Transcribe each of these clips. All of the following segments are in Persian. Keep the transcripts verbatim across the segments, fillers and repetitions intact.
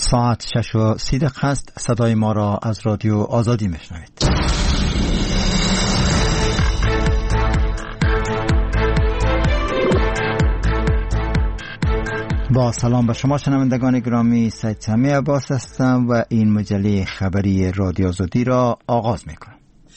ساعت شش و سی دقیقه است. صدای ما را از رادیو آزادی میشنوید. با سلام به شما شنوندگان گرامی، سید سمی عباس هستم و این مجله خبری رادیو آزادی را آغاز میکنم.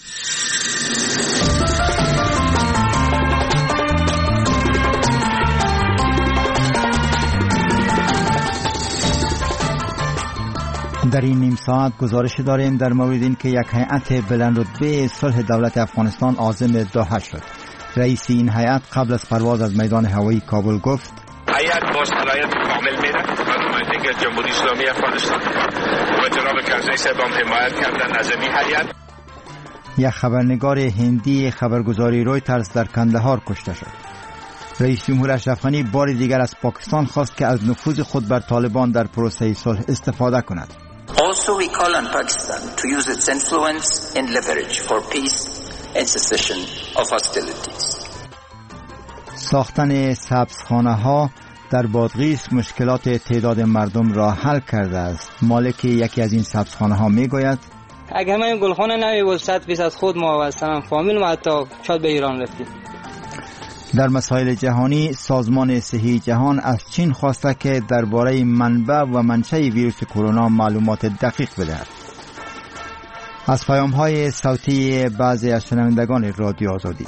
در این نیم ساعت گزارش داریم در مورد این که یک هیئت بلند رتبه صلح دولت افغانستان عازم دوحه شد. رئیس این هیئت قبل از پرواز از میدان هوایی کابل گفت هیئت با صلاحیت کامل میره و نمایندگی جمهوری اسلامی افغانستان و جناب کرزی صاحب هم حمایت کردن از این هیئت. یک خبرنگار هندی خبرگزاری رویترز در کندهار کشته شد. رئیس جمهور اشرف غنی بار دیگر از پاکستان خواست که از نفوذ خود بر طالبان در پروسه صلح استفاده کند. Also we call on Pakistan to use its influence and leverage for peace and cessation of hostilities. ساختن سبزخانه ها در بادغیس مشکلات تعداد مردم را حل کرده است. مالک یکی از این سبزخانه ها می گوید اگه همین گلخانه نمی بود صد فیصد خود ما و سلام فامیل ما حتی شاید به ایران رفتیم. در مسائل جهانی سازمان صحی جهان از چین خواسته که درباره منبع و منشأ ویروس کرونا معلومات دقیق بدهد. از پیام‌های صوتی بعضی از شنوندگان رادیو آزادی.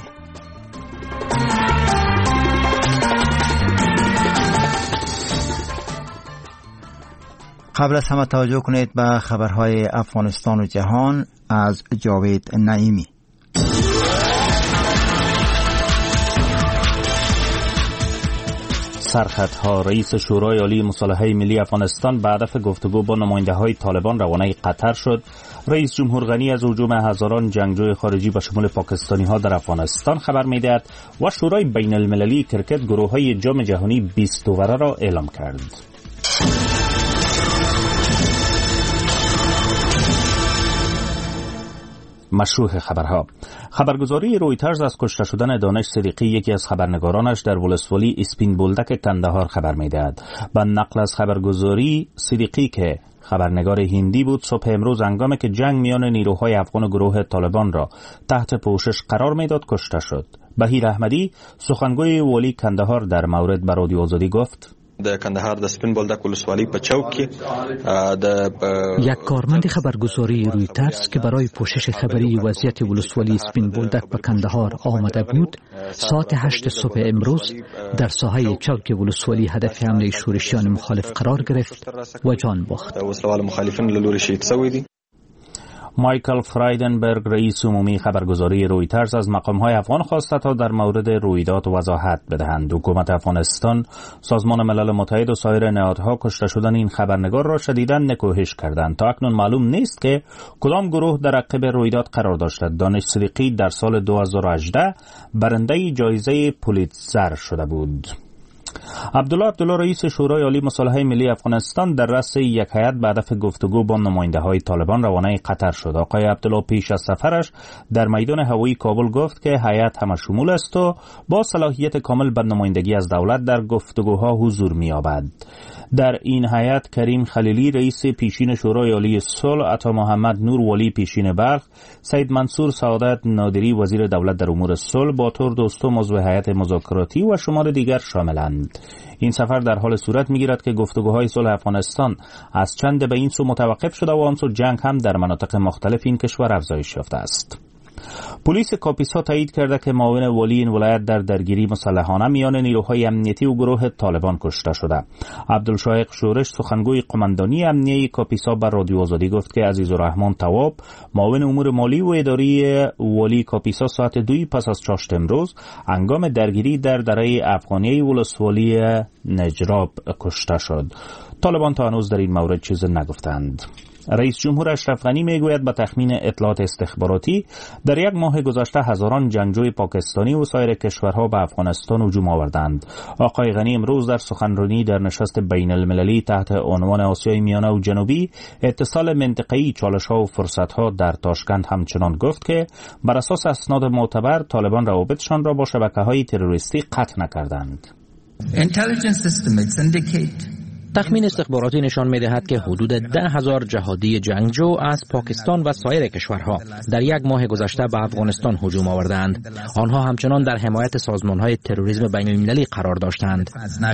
قبل از همه توجه کنید به خبرهای افغانستان و جهان از جاوید نعیمی. سرخطها رئیس شورای عالی مصالحه ملی افغانستان به هدف گفتگو با نماینده های طالبان روانه قطر شد. رئیس جمهور غنی از هجوم هزاران جنگجوی خارجی به شمول پاکستانی ها در افغانستان خبر می‌دهد و شورای بین المللی کرکت گروه های جام جهانی بیست اووره را اعلام کرد. مشروع خبرها. خبرگزاری رویترز از کشته شدن دانش صدیقی یکی از خبرنگارانش در ولسوالی اسپین بولدک کندهار خبر می‌دهد. با نقل از خبرگزاری صدیقی که خبرنگار هندی بود، صبح امروز هنگامی که جنگ میان نیروهای افغان و گروه طالبان را تحت پوشش قرار میداد کشته شد. بهیر احمدی سخنگوی والی کندهار در مورد به رادیو آزادی گفت د کندهار د سپین بولدک ولسوالی په چوک کې د یک کارمند خبرگزاری رویترز که برای پوشش خبری وضعیت ولسوالی سپین بولدک به کندهار آمده بود ساعت هشت صبح امروز در ساحه چوک ولسوالی هدف حمله شورشیان مخالف قرار گرفت و جان باخت. وسلوال مخالفین له لوري شهید شوی دي. مایکل فرایدنبرگ رئیس عمومی خبرگزاری رویترز از مقام‌های افغان خواسته تا در مورد رویداد وضاحت بدهند. حکومت افغانستان، سازمان ملل متحد و سایر نهادها کشته شدن این خبرنگار را شدیداً نکوهش کردند. تا اکنون معلوم نیست که کدام گروه در عقب رویداد قرار داشت. دانش صدیقی در سال دو هزار و هجده برنده جایزه پولیتزر شده بود. عبدالله عبدالله رئیس شورای عالی مصالحه ملی افغانستان در رأس یک هیئت به هدف گفتگو با نماینده های طالبان روانه قطر شد. آقای عبدالله پیش از سفرش در میدان هوایی کابل گفت که هیئت همه شمول است و با صلاحیت کامل به نمایندگی از دولت در گفتگوها حضور می‌یابد. در این هیئت کریم خلیلی رئیس پیشین شورای عالی صلح، عطا محمد نور ولی پیشین بلخ، سید منصور سعادت نادری وزیر دولت در امور صلح، باتور دوستم عضو هیئت مذاکراتی و شمار دیگر شاملند. این سفر در حال صورت می‌گیرد که گفتگوهای صلح افغانستان از چند به این سو متوقف شده و آن سو جنگ هم در مناطق مختلف این کشور افزایش یافته است. پلیس کاپیسا تایید کرده که معاون والی این ولایت در درگیری مسلحانه میان نیروهای امنیتی و گروه طالبان کشته شده. عبدالشایق شورش سخنگوی قماندانی امنیه کاپیسا بر رادیو آزادی گفت که عزیزالرحمن تواب معاون امور مالی و اداری والی کاپیسا ساعت دوی پس از چاشت امروز هنگام درگیری در دره افغانی ولسوالی نجراب کشته شد. طالبان تا هنوز در این مورد چیز نگفتند. رئیس جمهور اشرف غنی میگوید به تخمین اطلاعات استخباراتی در یک ماه گذشته هزاران جنگجوی پاکستانی و سایر کشورها به افغانستان هجوم آوردند. آقای غنی امروز در سخنرانی در نشست بین المللی تحت عنوان آسیای میانه و جنوبی اتصال منطقه‌ای چالش‌ها و فرصت‌ها در تاشکند همچنان گفت که بر اساس اسناد معتبر طالبان روابطشان را با شبکه‌های تروریستی قطع نکردند. Intelligence estimates indicate تخمین استخباراتی نشان می‌دهد که حدود ده هزار جهادی جنگجو از پاکستان و سایر کشورها در یک ماه گذشته به افغانستان هجوم آوردند. آنها همچنان در حمایت سازمان‌های تروریسم بین‌المللی قرار داشتند.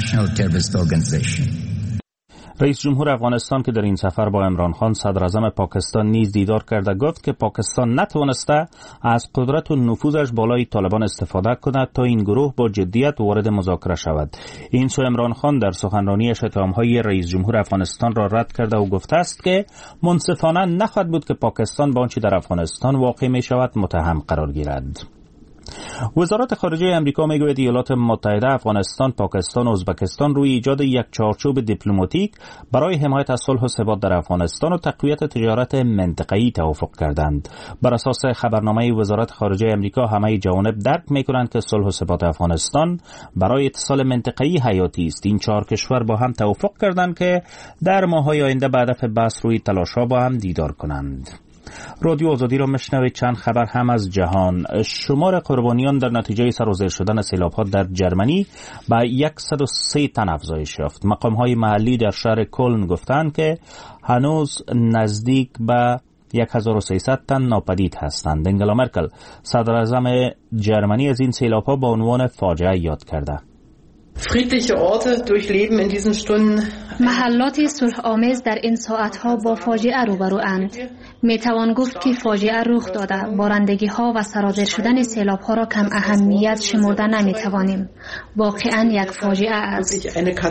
رئیس جمهور افغانستان که در این سفر با عمران خان صدر اعظم پاکستان نیز دیدار کرده گفت که پاکستان نتوانسته از قدرت و نفوذش بالای طالبان استفاده کند تا این گروه با جدیت وارد مذاکره شود. این سو عمران خان در سخنرانیش اتهام‌های رئیس جمهور افغانستان را رد کرده و گفته است که منصفانه نخواهد بود که پاکستان با آنچه در افغانستان واقع می شود متهم قرار گیرد. وزارت خارجه امریکا میگوید ایالات متحده، افغانستان، پاکستان و ازبکستان روی ایجاد یک چارچوب دیپلماتیک برای حمایت از صلح و ثبات در افغانستان و تقویت تجارت منطقه‌ای توافق کردند. بر اساس خبرنامه وزارت خارجه امریکا، همه جوانب درک میکنند که صلح و ثبات افغانستان برای اتصال منطقه‌ای حیاتی است. این چهار کشور با هم توافق کردند که در ماه‌های آینده به هدف بحث روی تلاش‌ها با هم دیدار کنند. رادیو آزادی را میشنوید. چند خبر هم از جهان. شمار قربانیان در نتیجه سر و زیر شدن سیلاب‌ها در جرمنی به صد و سه تن افزایش یافت. مقام‌های محلی در شهر کلن گفتند که هنوز نزدیک به هزار و سیصد تن ناپدید هستند. انگلا مرکل، صدر اعظم جرمنی، از این سیلاب‌ها با عنوان فاجعه یاد کرده. Friedliche Orte durchleben in diesen Stunden. محلات صلح آمیز در این ساعتها با فاجعه روبروند. میتوان گفت که فاجعه رخ داده. بارندگی ها و سرازیر شدن سیلاب ها را کم اهمیت شمرده نمیتوانیم. واقعا یک فاجعه است.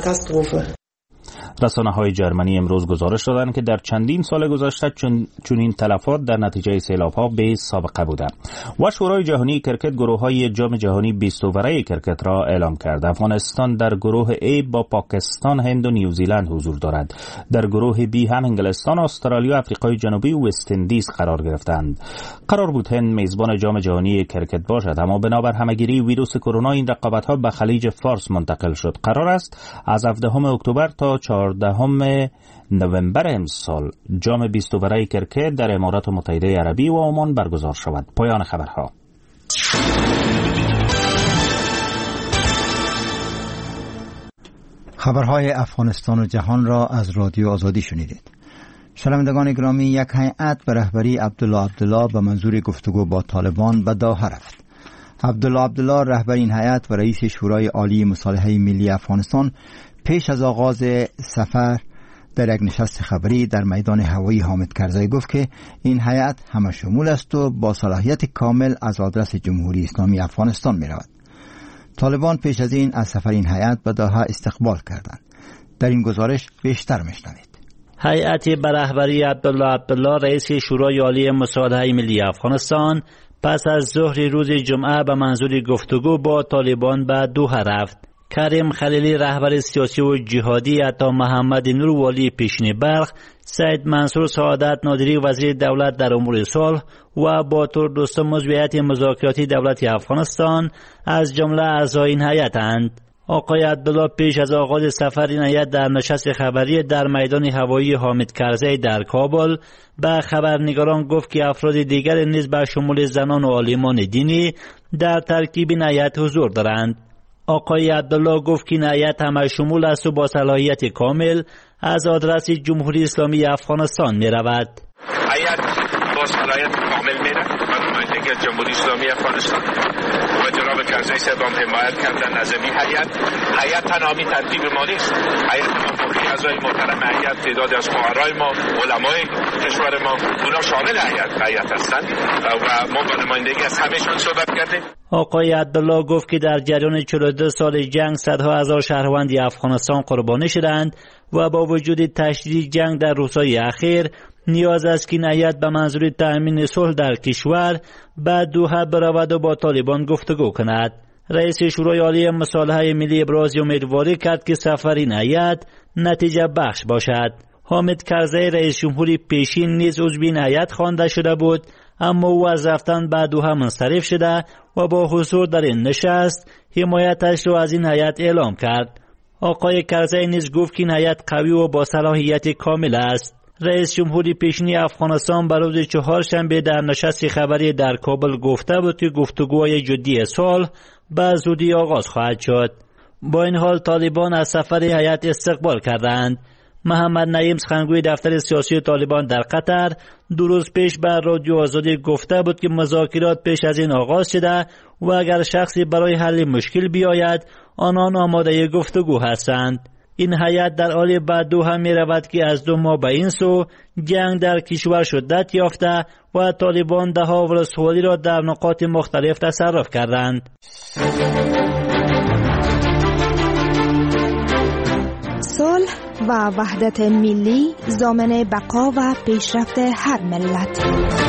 رسانه های جرمنی امروز گزارش دادند که در چندین سال گذشته چون چنین تلفات در نتیجه سیلاب ها به سابقه بوده. و شورای جهانی کرکت گروه های جام جهانی بیست اووره کرکت را اعلام کرد. افغانستان در گروه A با پاکستان، هند و نیوزیلند حضور دارد. در گروه B هم انگلستان، استرالیا، آفریقای جنوبی و وست اندیز قرار گرفتند. قرار بود هند میزبان جام جهانی کرکت باشد، اما بنابر همگیری ویروس کرونا این رقابت ها به خلیج فارس منتقل شد. قرار است از هفدهم اکتبر تا چهاردهم نوامبر امسال جام بیست اووره کرکت در امارات متحده عربی و عمان برگزار شود. پایان خبرها. خبرهای افغانستان و جهان را از رادیو آزادی شنیدید. شنوندگان گرامی، یک هیئت به رهبری عبدالله عبدالله به منظور گفتگو با طالبان به دوحه رفت. عبدالله عبدالله رهبر این هیئت و رئیس شورای عالی مصالحه ملی افغانستان پیش از آغاز سفر در یک نشست خبری در میدان هوایی حامد کرزی گفت که این هیئت همه شمول است و با صلاحیت کامل از آدرس جمهوری اسلامی افغانستان می رود. طالبان پیش از این از سفر این هیئت به دوحه استقبال کردند. در این گزارش بیشتر میشنوید. هیئتی به رهبری عبدالله عبدالله رئیس شورای عالی مصالحه ملی افغانستان پس از ظهر روز جمعه به منظور گفتگو با طالبان به دوحه رفت. کریم خلیلی رهبر سیاسی و جهادی، عطا محمد نور والی پیشین بلخ، سید منصور سعادت نادری وزیر دولت در امور صلح و باتور دوستم عضو هیئت مذاکراتی دولت افغانستان از جمله اعضای این هیئت‌اند. آقای عبدالله پیش از آغاز سفر این هیئت در نشست خبری در میدان هوایی حامد کرزی در کابل به خبرنگاران گفت که افراد دیگر نیز به شمول زنان و عالمان دینی در ترکیب این هیئت حضور دارند. آقای عبدالله گفت که این هیئت همه شمول است و با صلاحیت کامل از آدرس جمهوری اسلامی افغانستان می رود. هیئت با صلاحیت کامل می رود و نمایندگی از جمهوری اسلامی افغانستان و جناب کرزی صاحب هم حمایت کردن از این هیئت. هیئت تنامی ترتیب ما نیست. هیئت ما اعضای محترم هیئت، تعدادی از فقرای ما، علمای کشور ما، اونا شامل هیئت هیئت هستند و ما با نمایندگی از همه‌شون صحبت کردیم. آقای عبدالله گفت که در جریان چهل و دو سال جنگ صدها هزار شهروند افغانستان قربانی شدند و با وجود تشدید جنگ در روزهای اخیر نیاز است که این هیئت به منظور تأمین صلح در کشور به دوحه برود و با طالبان گفتگو کند. رئیس شورای عالی مصالحه ملی ابراز امیدواری کرد که سفر این هیئت نتیجه بخش باشد. حامد کرزی رئیس جمهوری پیشین نیز عضو این هیئت خوانده شده بود، اما او از رفتن به دوحه منصرف شده و با حضور در این نشست حمایتش را از این هیئت اعلام کرد. آقای کرزی نیز گفت که این هیئت قوی و با صلاحیت کامل است. رئیس جمهوری پیشین افغانستان بر روز چهارشنبه در نشست خبری در کابل گفته بود که گفتگوهای جدی صلح به زودی آغاز خواهد شد. با این حال طالبان از سفر هیئت استقبال کردند. محمد نعیم سخنگوی دفتر سیاسی طالبان در قطر دو روز پیش بر رادیو آزادی گفته بود که مذاکرات پیش از این آغاز شده و اگر شخصی برای حل مشکل بیاید آنان آماده گفتگو هستند. این هیئت در حال بعد دو هم می رود که از دو ماه به این سو جنگ در کشور شدت یافته و طالبان ده ها ولسوالی را در نقاط مختلف تصرف کردند. صلح و وحدت ملی ضامن بقا و پیشرفت هر ملت.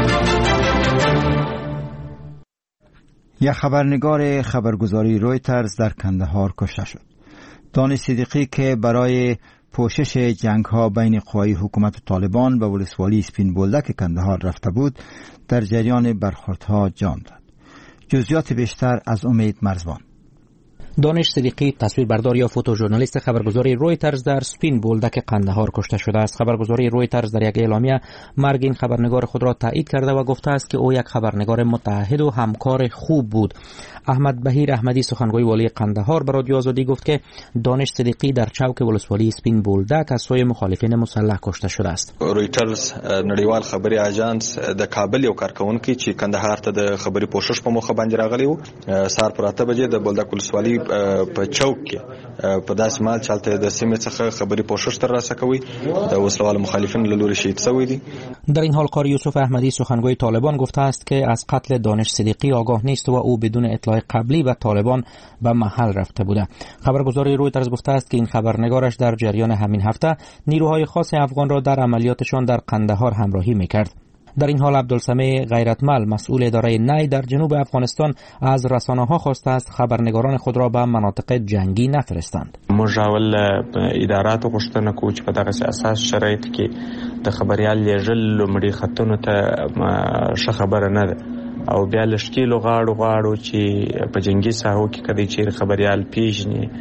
یک خبرنگار خبرگزاری رویترز در کندهار کشته شد. دانش صدیقی که برای پوشش جنگ ها بین قوای حکومت طالبان و ولسوالی سپین بولدک کندهار رفته بود در جریان برخوردها جان داد. جزئیات بیشتر از امید مرزبان. دانش صدیقی تصویربردار یا فوتوژورنالیست خبرگزاری رویترز در سپین بولدک قندهار کشته شده است. خبرگزاری رویترز در یک اعلامیه مرگ این خبرنگار خود را تایید کرده و گفته است که او یک خبرنگار متعهد و همکار خوب بود. احمد بهیر احمدی سخنگوی والی قندهار به رادیو آزادی گفت که دانش صدیقی در چوک ولسوالی سپین بولدک از سوی مخالفین مسلح کشته شده است. رویترز نړیوال خبري اژانس د کابل یو کارکونکي چې کندهار ته د خبري پوښښ په مخه باندې راغلی و سار پر اته بجې د بولدک ولسوالی په چوک کې په داسې مال چالته د سیمې څخه خبري پوښښ تر راسه کوي د وسلوال مخالفین له لوري شهید شوی دي. در این حال قاری یوسف احمدی سخنگوی طالبان گفته است که از قتل دانش صدیقی آگاه نیست و او بدون اطلاع قبلی به طالبان به محل رفته بوده. خبرگزاری رویترز گفته است که این خبرنگارش در جریان همین هفته نیروهای خاص افغان را در عملیاتشان در قندهار همراهی میکرد. در این حال عبدالسمیع غیرتمل مسئول اداره نی در جنوب افغانستان از رسانه‌ها خواسته است خبرنگاران خود را به مناطق جنگی نفرستند. مجاول ادارات غوښتنه کوي چې په دغه اساس شرایط کې د خبريال لیږل لومړي خطونو ته ښه خبره نه ده او بیا لشکیلو غاړو غاړو چې په جنگي ساحو کې کدی چې خبريال پیژني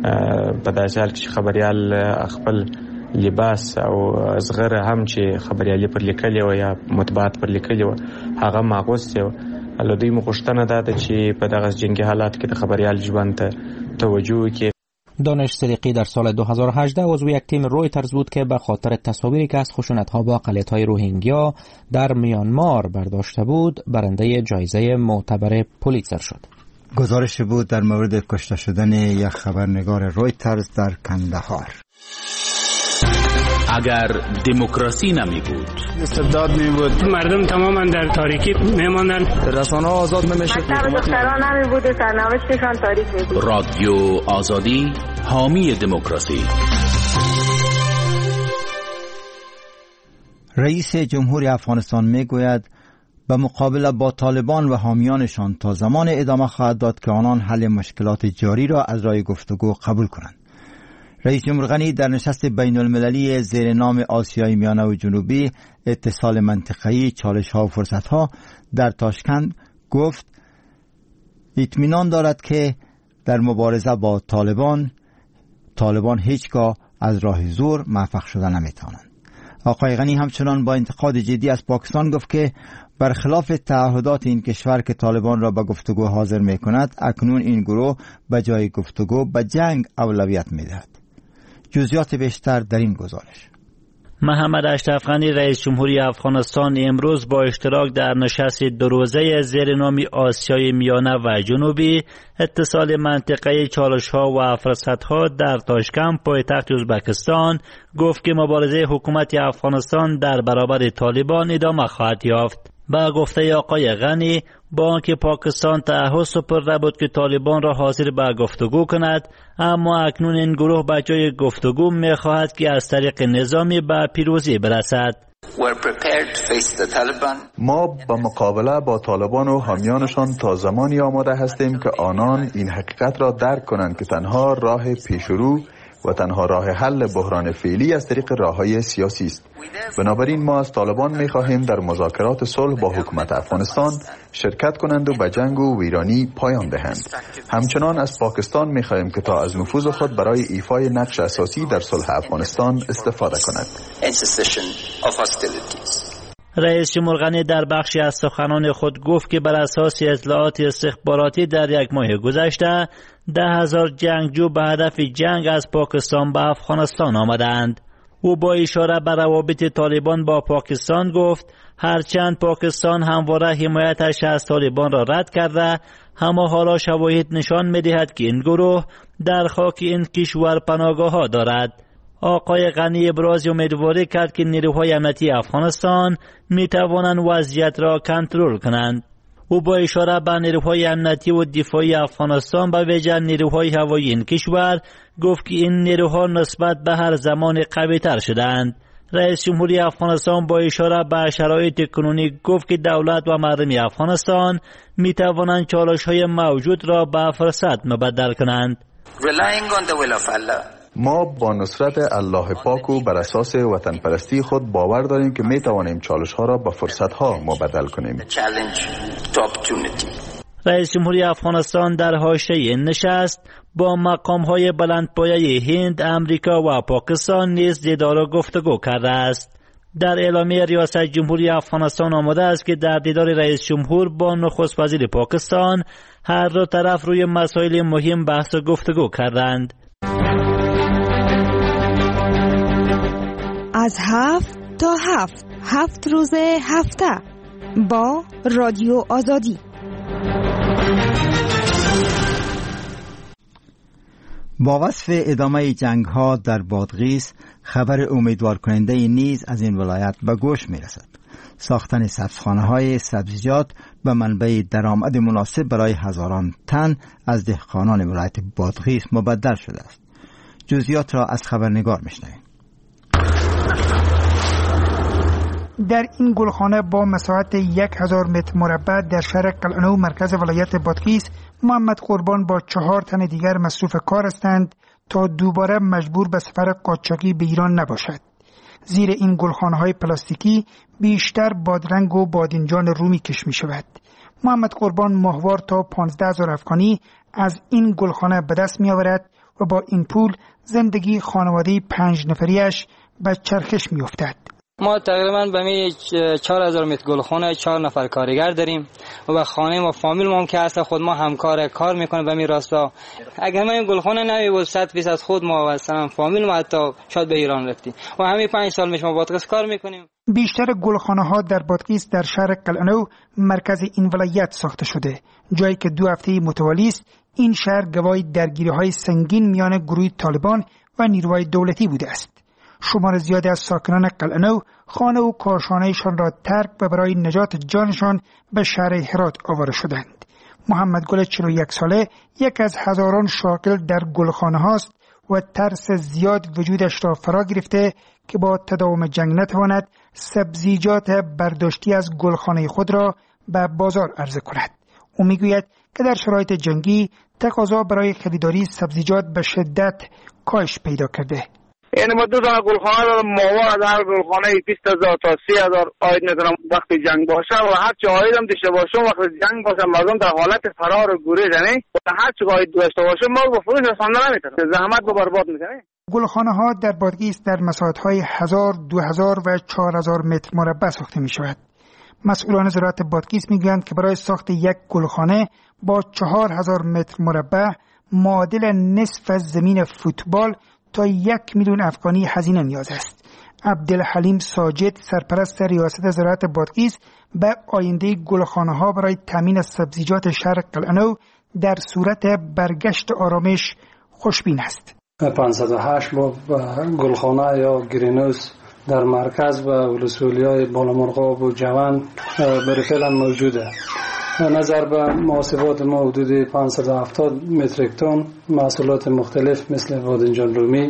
په داسې حال کې خبريال خپل لباس او صغره هم چې خبريالي پر لیکلي و یا مطبوعات پر لیکلي و هغه ماغوسته و الودی مغشتنه داده چې په دغه جنگي حالات کې د خبريال ژوند ته توجه وکړي. دانش صدیقی در سال دو هزار و هجده عضو یک تیم رویترز بود که به خاطر تصاویری که از خشونت‌ها با اقلیت‌های روهینگیا در میانمار برداشته بود برنده جایزه معتبر پولیتزر شد. گزارش بود در مورد کشته شدن یک خبرنگار رویترز در کندهار. اگر دموکراسی نمی بود، استبداد می بود، مردم تماما در تاریکی می ماندن، رسانه‌ها آزاد نمیشد، دختران نمی بود، سرنوشتشان تاریک می بود. رادیو آزادی حامی دموکراسی. رئیس جمهوری افغانستان می گوید به مقابله با طالبان و حامیانشان تا زمان ادامه خواهد داد که آنان حل مشکلات جاری را از راه گفتگو قبول کنند. رئیس جمهور غنی در نشست بین المللی زیر نام آسیای میانه و جنوبی اتصال منطقه‌ای چالش‌ها و فرصت‌ها در تاشکند گفت اطمینان دارد که در مبارزه با طالبان طالبان هیچگاه از راه زور موفق شده نمی‌توانند. آقای غنی همچنان با انتقاد جدی از پاکستان گفت که برخلاف تعهدات این کشور که طالبان را به گفتگو حاضر می‌کند اکنون این گروه به جای گفتگو به جنگ اولویت می‌دهد. جزئیات بیشتر در این گزارش. محمد اشرف غنی رئیس جمهوری افغانستان امروز با اشتراک در نشست دو روزه زیر نام آسیای میانه و جنوبی اتصال منطقه چالش‌ها و فرصت‌ها در تاشکند پایتخت ازبکستان گفت که مبارزه حکومت افغانستان در برابر طالبان ادامه خواهد یافت. با گفته آقای غنی با آنکه پاکستان تعهد سپرده بود که طالبان را حاضر به گفتگو کند، اما اکنون این گروه به جای گفتگو می‌خواهد که از طریق نظامی به پیروزی برسد. ما به مقابله با طالبان و حامیانشان تا زمانی آماده هستیم که آنان این حقیقت را درک کنند که تنها راه پیشرو و تنها راه حل بحران فعلی از طریق راه‌های سیاسی است. بنابراین ما از طالبان می‌خواهیم در مذاکرات صلح با حکومت افغانستان شرکت کنند و به جنگ و ویرانی پایان دهند. همچنان از پاکستان می‌خواهیم که تا از نفوذ خود برای ایفای نقش اساسی در صلح افغانستان استفاده کند. رئیس جمهور غنی در بخشی از سخنان خود گفت که بر اساس اطلاعات استخباراتی در یک ماه گذشته ده هزار جنگجو به هدف جنگ از پاکستان به افغانستان آمدند. او با اشاره به روابط طالبان با پاکستان گفت هرچند پاکستان همواره حمایتش از طالبان را رد کرده، اما حالا شواهد نشان می‌دهد که این گروه در خاک این کشور پناهگاه‌ها دارد. آقای غنی ابراز امیدواری کرد که نیروهای امنیتی افغانستان می‌توانند وضعیت را کنترل کنند. او با اشاره به نیروهای امنیتی و دفاعی افغانستان به ویژه نیروهای هوایی این کشور گفت که این نیروها نسبت به هر زمان قوی‌تر شدند. رئیس جمهوری افغانستان با اشاره به شرایط کنونی گفت که دولت و مردم افغانستان می توانند چالش‌های موجود را به فرصت مبدل کنند. ما با نصرت الله پاک و بر اساس وطن پرستی خود باور داریم که می توانیم چالش ها را به فرصت ها مبدل کنیم. رئیس جمهوری افغانستان در حاشیه این نشست با مقام های بلندپایه هند، امریکا و پاکستان نیز دیدار و گفتگو کرده است. در اعلامیه ریاست جمهوری افغانستان آمده است که در دیدار رئیس جمهور با نخست وزیر پاکستان هر دو طرف روی مسائل مهم بحث و گفتگو کردند. از هفت تا هفت هفت روز هفته با رادیو آزادی. با وصف ادامه جنگ ها در بادغیس خبر امیدوار کننده نیز از این ولایت به گوش می رسد. ساختن سبزخانه های سبزیجات به منبع درآمد مناسب برای هزاران تن از دهقانان ولایت بادغیس مبدل شده است. جزئیات را از خبرنگار میشنویم. در این گلخانه با مساحت یک هزار متر مربع در شهر قلعه‌نو مرکز ولایت بادغیس محمد قربان با چهار تن دیگر مصروف کار هستند تا دوباره مجبور به سفر قاچاقی به ایران نباشد. زیر این گلخانه های پلاستیکی بیشتر بادرنگ و بادنجان رومی کش می شود. محمد قربان ماهوار تا پانزده هزار افغانی از این گلخانه به دست می آورد و با این پول زندگی خانواده پنج نفریش به چرخش می افتد. ما تقریبا به می چهار هزار متر گلخانه چهار نفر کارگر داریم و خانه ما فامیل ما که اصلا خود ما همکار کار میکنه به می راستا. اگر ما این گلخانه نمی بود صد فیصد از خود ما و فامیل ما حتی شاید به ایران رفتیم و همین پنج سال میشه ما بادغیس کار میکنیم. بیشتر گلخانه ها در بادغیس در شهر قلعه‌نو مرکز این ولایت ساخته شده، جایی که دو هفته متوالی است این شهر گواهی درگیری های سنگین میان گروه طالبان و نیروهای دولتی بوده است. شمار زیادی از ساکنان قلعه‌نو خانه و کارخانه‌شان را ترک و برای نجات جانشان به شهر هرات آواره شدند. محمد گل چهل و یک ساله یک از هزاران شاغل در گلخانه هاست و ترس زیاد وجودش را فرا گرفته که با تداوم جنگ نتواند سبزیجات برداشتی از گلخانه خود را به بازار عرضه کند. او میگوید که در شرایط جنگی تقاضا برای خریداری سبزیجات به شدت کاهش پیدا کرده. یعنی ما دو تا گلخانه دارم، ماهوار از هر گلخانه بیست هزار تا سی هزار آید ندارم وقتی جنگ باشه و هر چه آیدم داشته باشم وقتی جنگ باشه مردم در حالت فرار و گریز، یعنی هر چه آید داشته باشه ما با فروش رسانده نمیتونیم، زحمت رو برباد میکنه. گلخانه ها در بادغیس در مساحت های هزار، دو هزار و چهار هزار متر مربع ساخته می شود. مسئولان زراعت بادغیس میگویند که برای ساخت یک گلخانه با چهار هزار متر مربع معادل نصف از زمین فوتبال تا یک میلیون افغانی هزینه نیاز است. عبدالحلیم ساجد سرپرست ریاست زراعت بادغیس به آینده گلخانه ها برای تامین سبزیجات شهر قلعه‌نو در صورت برگشت آرامش خوشبین است. پانصد و هشت با گلخانه یا گرینوس در مرکز و ولسوالی‌های بالامرغاب و جوان برای فعلا موجوده. نظر به محاسبات ما حدود پانصد و هفتاد متریک تن محصولات مختلف مثل بادنجان رومی،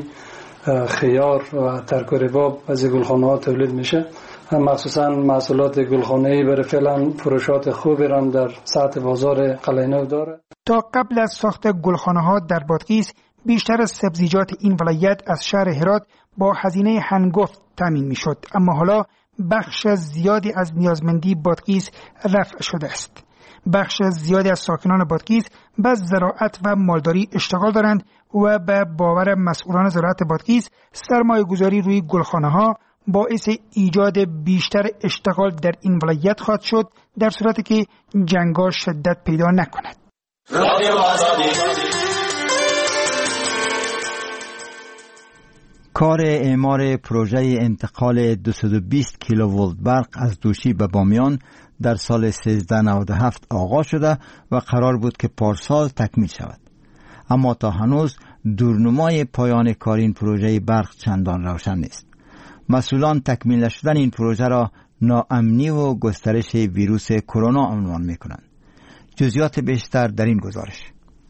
خیار و ترک و رباب از گلخانه‌ها تولید میشه. مخصوصا محصولات گلخانه‌ای برای فعلا فروشات خوبی هم در سطح بازار قلعه‌نو داره. تا قبل از ساخت گلخانه‌ها در بادغیس بیشتر سبزیجات این ولایت از شهر هرات با هزینه هنگفت تامین میشد، اما حالا بخش زیادی از نیازمندی بادغیس رفع شده است. بخش زیادی از ساکنان بادغیس به زراعت و مالداری اشتغال دارند و به باور مسئولان زراعت بادغیس سرمایه گذاری روی گلخانه ها باعث ایجاد بیشتر اشتغال در این ولایت خواهد شد در صورتی که جنگ‌ها شدت پیدا نکند. کار اعمار پروژه انتقال دویست و بیست کیلوولت برق از دوشی به بامیان در سال سیزده نود و هفت آغاز شده و قرار بود که پارسال تکمیل شود. اما تا هنوز دورنمای پایان کار این پروژه برق چندان روشن نیست. مسئولان تکمیل نشدن این پروژه را ناامنی و گسترش ویروس کرونا عنوان می‌کنند. جزئیات بیشتر در این گزارش.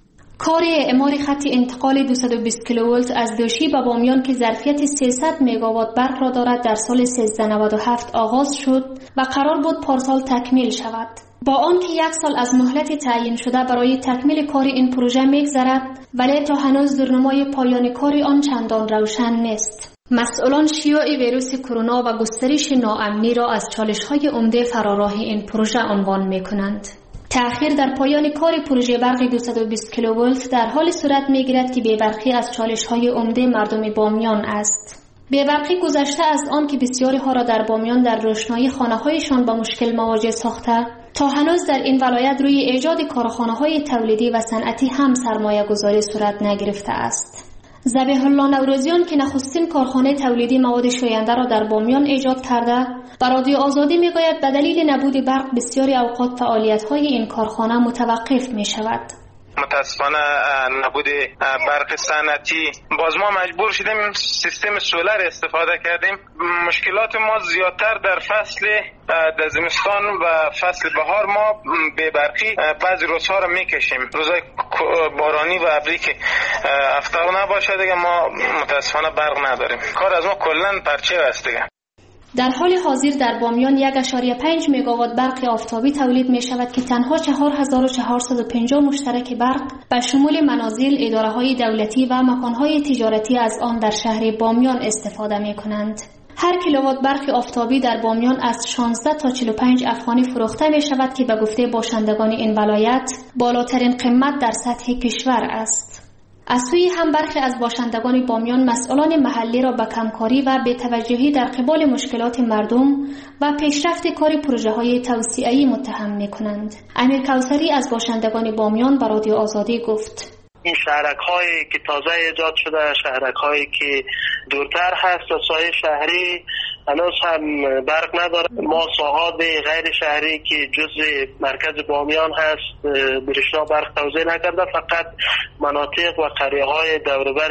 کار اعمار خط انتقال دویست و بیست کیلوولت از دوشی به بامیان که ظرفیت سیصد مگاوات برق را دارد در سال سیزده نود و هفت آغاز شد و قرار بود پارسال تکمیل شود. با آنکه یک سال از مهلت تعیین شده برای تکمیل کار این پروژه می‌گذرد، ولی تا هنوز دورنمای پایان کار آن چندان روشن نیست. مسئولان شیوع ویروس کرونا و گسترش ناامنی را از چالش‌های عمده فراراه این پروژه عنوان می‌کنند. تأخیر در پایان کار پروژه برق دویست و بیست کیلوولت در حال صورت می‌گیرد که بی‌برقی از چالش‌های عمده مردم بامیان است. بی‌برقی گذشته از آن که بسیاری ها را در بامیان در روشنایی خانه‌هایشان با مشکل مواجه ساخته، تا هنوز در این ولایت روی ایجاد کارخانه‌های تولیدی و صنعتی هم سرمایه‌گذاری صورت نگرفته است. ذبیح الله نوروزیان که نخستین کارخانه تولیدی مواد شوینده را در بامیان ایجاد کرده، بر رادیو آزادی میگوید به دلیل نبود برق بسیاری اوقات فعالیت‌های این کارخانه متوقف می‌شود. متاسفانه نبود برق صنعتی باز ما مجبور شدیم سیستم سولر استفاده کردیم. مشکلات ما زیادتر در فصل در زمستان و فصل بهار ما به برقی بعضی روزها را میکشیم. روزهای بارانی و ابری که هفته نباشه دیگه ما متاسفانه برق نداریم. کار از ما کلا پرچه است دیگه. در حال حاضر در بامیان یک ممیز پنج مگاوات برق آفتابی تولید می شود که تنها چهار هزار و چهارصد و پنجاه مشترک برق به شمول منازل، اداره‌های دولتی و مکان‌های تجارتی از آن در شهر بامیان استفاده می کنند. هر کیلووات برق آفتابی در بامیان از شانزده تا چهل و پنج افغانی فروخته می شود که به گفته باشندگان این ولایت بالاترین قیمت در سطح کشور است. از سوی هم برخی از باشندگان بامیان مسئولان محلی را به کمکاری و بی‌توجهی در قبال مشکلات مردم و پیشرفت کار پروژه‌های توسعه‌ای متهم می‌کنند. امیر کوثری از باشندگان بامیان به رادیو آزادی گفت: این شهرک‌هایی که تازه ایجاد شده، شهرک‌هایی که دورتر هست و سایه شهری هنوز هم برق نداره. ما ساحات غیر شهری که جزء مرکز بامیان هست برشنا برق توزیع نکرده، فقط مناطق و قریه‌های دوربر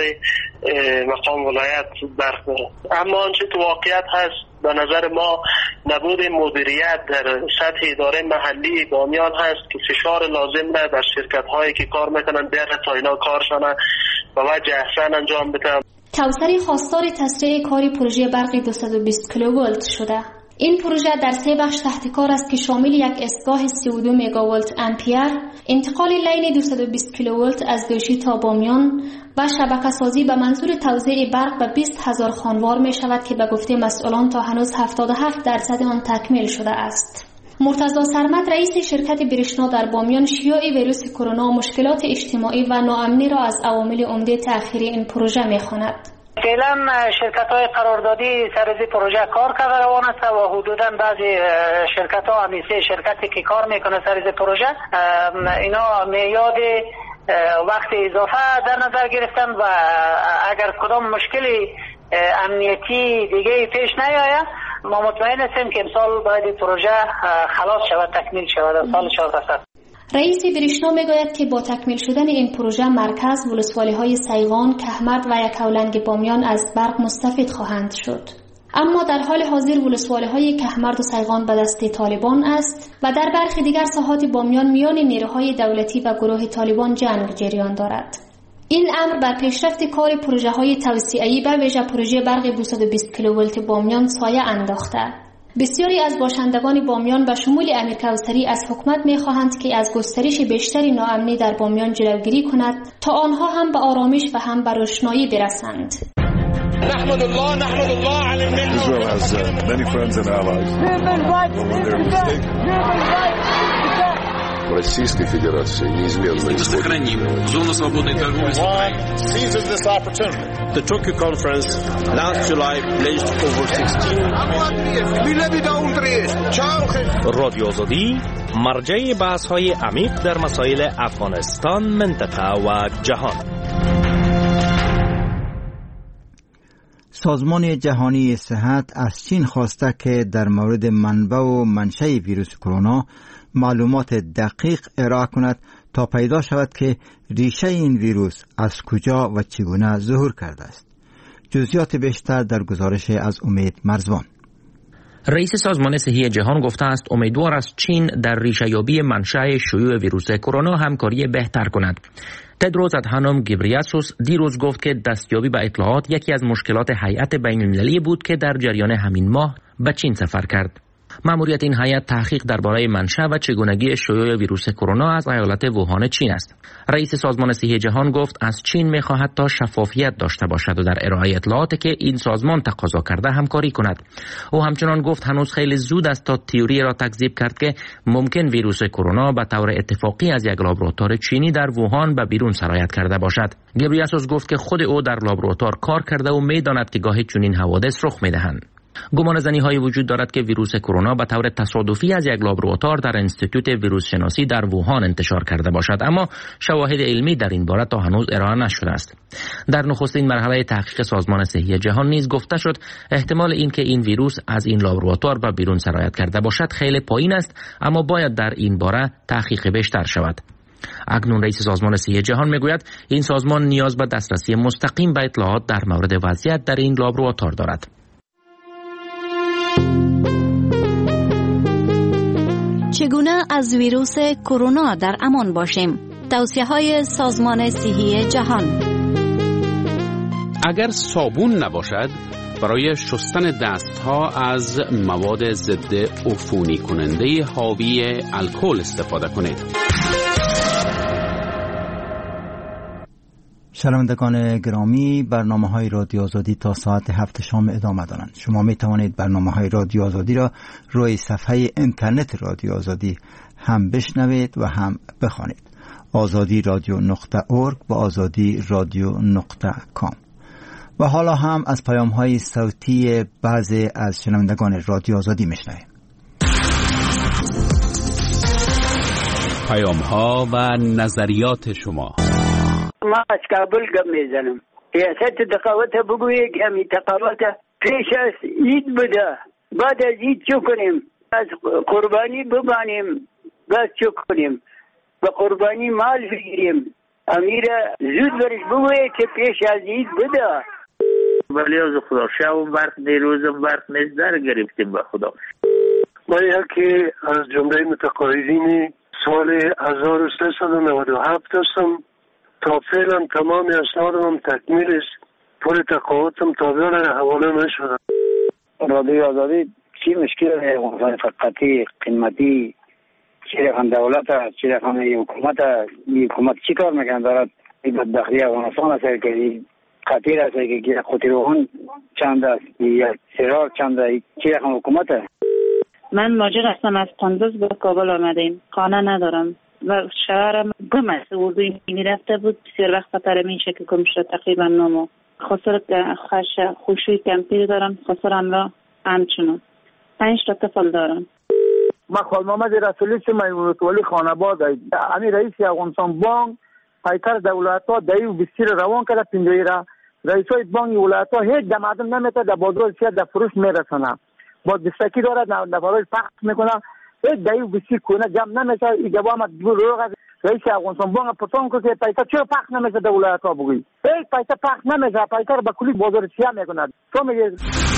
مقام ولایت برق داره. اما آنچه که واقعیت هست به نظر ما نبود مدیریت در سطح اداره محلی بامیان هست که فشار لازم را بر شرکت‌هایی که کار میکنن بیاره تا اینا کارشان به وجه احسن انجام بدن. کوثری خواستار تسریع کاری پروژه برق دویست و بیست کیلوولت شده. این پروژه در سه بخش تحت کار است که شامل یک ایستگاه سی و دو مگاولت امپیر، انتقال لین دویست و بیست کیلوولت از دوشی تا بامیان و شبکه سازی به منظور توزیع برق به بیست هزار خانوار می شود که به گفته مسئولان تا هنوز هفتاد و هفت درصد آن تکمیل شده است. مرتضی سرمد رئیس شرکت برشنا در بامیان شیوع ویروس کرونا و مشکلات اجتماعی و ناامنی را از عوامل عمده تأخیر این پروژه می‌خواند. فعلا شرکت‌های قراردادی سر از پروژه کار کرده روان است و حدوداً بعضی شرکت‌ها همیشه شرکتی که کار میکنه سر از پروژه اینا میاد وقت اضافه در نظر گرفتن و اگر کدام مشکلی امنیتی دیگه پیش نیاید ما مطمئن هستیم که امسال باید پروژه خلاص شود، تکمیل شود سال چهارده. رئیس برشنا میگوید که با تکمیل شدن این پروژه مرکز، ولسوالی‌های سیغان، کهمرد و یکاولنگ بامیان از برق مستفید خواهند شد. اما در حال حاضر ولسوالی‌های کهمرد و سیغان به دست طالبان است و در برخی دیگر ساحات بامیان میان نیروهای دولتی و گروه طالبان جنگ جریان دارد. این امر بر پیشرفت کار پروژه‌های توسعه‌ای به ویژه پروژه برق دویست و بیست کیلوولت بامیان سایه انداخته. بسیاری از باشندگان بامیان به شمول امیر کوثری از حکومت می‌خواهند که از گسترش بیشتری ناامنی در بامیان جلوگیری کند تا آنها هم به آرامش و هم به روشنایی برسند. نحمد الله نحمد الله علی المنه. Israel has uh, many friends and allies. Российской Федерации неизменно сохраним зону свободной торговли с Украиной. The Tokyo Conference last July pledged over sixteen رادیو آزادی مرجع بحث‌های عمیق در مسائل افغانستان، منطقه و جهان. سازمان جهانی صحت از چین خواسته که در مورد منبع و منشأ ویروس کرونا معلومات دقیق ارائه کند تا پیدا شود که ریشه این ویروس از کجا و چگونه ظهور کرده است. جزئیات بیشتر در گزارش از امید مرزبان. رئیس سازمان صحی جهان گفته است امیدوار است چین در ریشه‌یابی منشأ شیوع ویروس کرونا همکاری بهتر کند. تدروس ادهانوم گبریاسوس دیروز گفت که دستیابی به اطلاعات یکی از مشکلات هیئت بین‌المللی بود که در جریان همین ماه به چین سفر کرد. مأموریت این هیئت تحقیق درباره منشأ و چگونگی شیوع ویروس کرونا از ایالت ووهان چین است. رئیس سازمان صحی جهان گفت از چین می‌خواهد تا شفافیت داشته باشد و در ارائه اطلاعاتی که این سازمان تقاضا کرده همکاری کند. او همچنان گفت هنوز خیلی زود است تا تئوری را تکذیب کرد که ممکن ویروس کرونا به طور اتفاقی از یک لابراتوار چینی در ووهان به بیرون سرایت کرده باشد. گبریاسوس گفت که خود او در لابراتوار کار کرده و می‌داند که گاهی چنین حوادث رخ می‌دهند. گمان زنی های وجود دارد که ویروس کرونا به طور تصادفی از یک لابراتوار در انستیتوت ویروس شناسی در ووهان انتشار کرده باشد، اما شواهد علمی در این باره تا هنوز ارائه نشده است. در نخستین مرحله تحقیق سازمان صحی جهان نیز گفته شد احتمال این که این ویروس از این لابراتوار به بیرون سرایت کرده باشد خیلی پایین است، اما باید در این باره تحقیق بیشتر شود. اکنون رئیس سازمان صحی جهان میگوید این سازمان نیاز به دسترسی مستقیم به اطلاعات در مورد وضعیت در این لابراتوار دارد. چگونه از ویروس کرونا در امان باشیم؟ توصیه‌های سازمان صحی جهان. اگر صابون نباشد برای شستن دستها از مواد ضد عفونی کننده حاوی الکل استفاده کنید. شنوندگان گرامی، برنامه‌های رادیو آزادی تا ساعت هفت شام ادامه دارند. شما می توانید برنامه‌های رادیو آزادی را روی صفحه اینترنت رادیو آزادی هم بشنوید و هم بخوانید. آزادی رادیو نقطه اورگ و آزادی رادیو نقطه کام. و حالا هم از پیام‌های صوتی بعضی از شنوندگان رادیو آزادی میشنویم. پیام‌ها و نظریات شما. ما از کابل گم میزنم. ریاست تقاوت بگویه که همی تقاوت پیش از عید بده. بعد از عید چو کنیم؟ از قربانی ببانیم. بعد چو کنیم؟ به قربانی مال بگیریم. امیر زود برش بگویه که پیش از عید بده. ولی از خدا شب برق دیروزم برق نیست در گرفتیم به خدا. ما یکی از جمله متقاعدین سال هزار و سیصد و نود و هفت هستم. تا فعلا تمام اسنادم تکمیل است. پول تقاعدم تا بیان حواله نشده. رادیو آزادی چی مشکل ہے؟ فقطی قیمتی چی رقم دولت است، چی رقم حکومت است. حکومت چی کار میکنه دارد؟ این بدبختی افغانستان است که خطیر است که خطیروهان چند است یا سرار چند است. چی رقم حکومت است؟ من ماجر هستم، از قندوز به کابل آمدیم. خانه ندارم و شهرم گم است. اردو اینی رفته بود بسیار وقت خطر این شکل گم شد. تقریبا نمو خسر خش خوشوی کمپیر دارم. خسرم را همچنان پنج تا طفل دارم. ما خال محمد رسولی چه میمونت ولی خانباد امی رئیس افغانستان بانک پیکر دولت ها دایو بسیر روان کرده پنجایی را. رئیس های بانک ولایت ها هیچ در مردم نمیته در بازار سیاه در فروش میرسنه. با دستکی دارد نفرهای پخت میکنه. هیچ دایو بسیر کنه جمع نمیشه. ای جواب ما دو روغ رئیس افغانستان بانک پرسان که پیسه چرا پخت نمیشه در ولایت ها بگوی. هیچ پیسه پخت نمیشه. پیکر با کلی بازار سیاه میکنه. تو میگه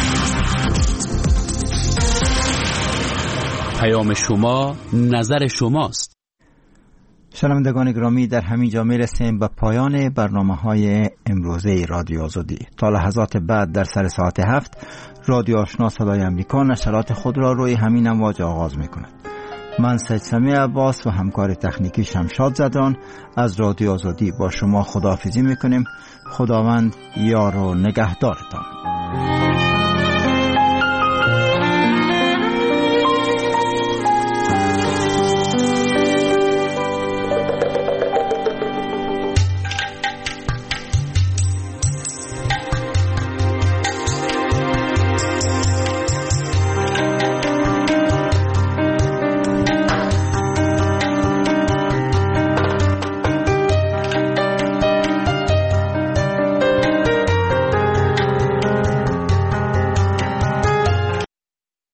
پیام شما نظر شماست. شنوندگان گرامی، در همین جا میرسیم به پایان برنامه‌های امروزه رادیو آزادی. تا لحظات بعد در سر ساعت هفت رادیو آشنا صدای امریکا نشرات خود را روی همین امواج آغاز می‌کند. من سید سمیع عباس و همکار تکنیکی شمشاد زدران از رادیو آزادی با شما خداحافظی می‌کنیم. خداوند یار و نگهدارتان.